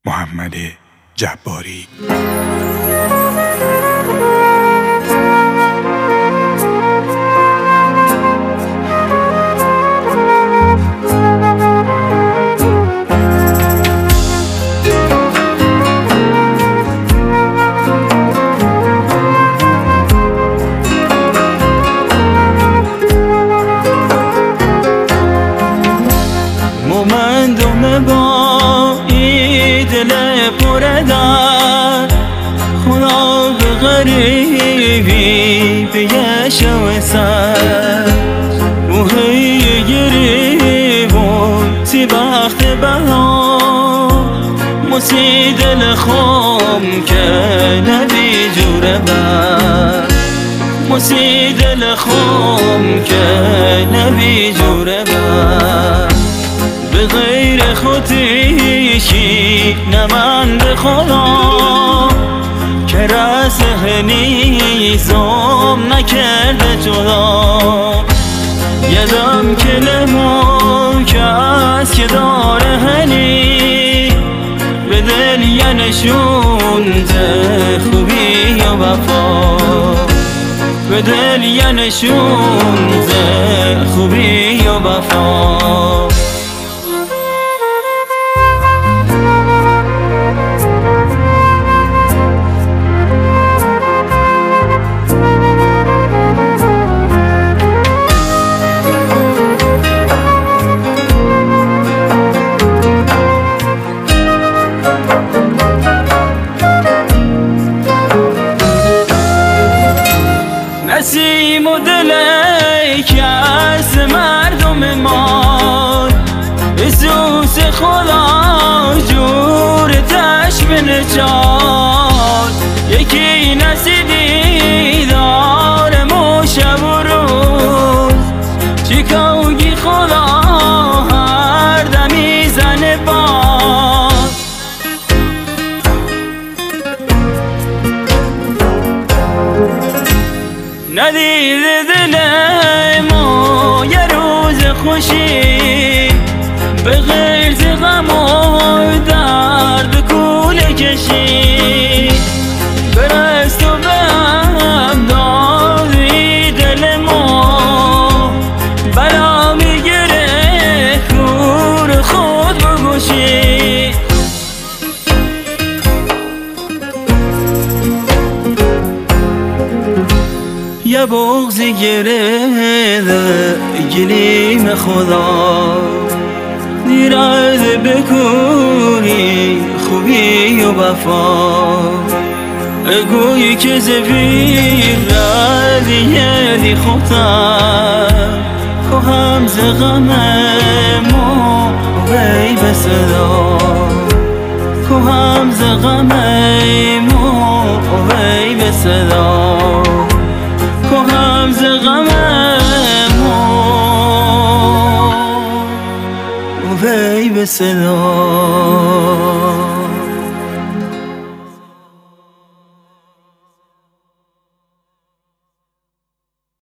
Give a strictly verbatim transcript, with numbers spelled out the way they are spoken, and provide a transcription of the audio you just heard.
محمد جباری. مومندم با ای دل پر در خدا به غریبی بیشو سر موهی گریبون سی بخت بها موسی دل خم که نبی جوره بر موسی دل خم که نبی جوره بر به غیر خودیشی نمند خدا که رسه نیزم نکرده جدا یدم که نمو کس که داره هنی به دل یه نشون ده خوبی و وفا به دل یه نشون ده خوبی و وفا. نسیم و دلی که از مردم ما حسوس خدا جور تشبه نچال یکی نسیدی دارم و شب و روز چیکاوگی خدا هر دمی زن باز ندید دل ما یه روز خوشی به غیر غم و درد کوله کشی برست و به هم دادی دل ما بلا میگره کور خود بگوشی یه بغضی گرده گلیم خدا نیرز بکنی خوبی و وفا اگویی که زفیر ردیه دی خوبتر که هم ز غم ما وی به صدا که هم ز غم ما وی به صدا که هم ز غم ما وی به صدا.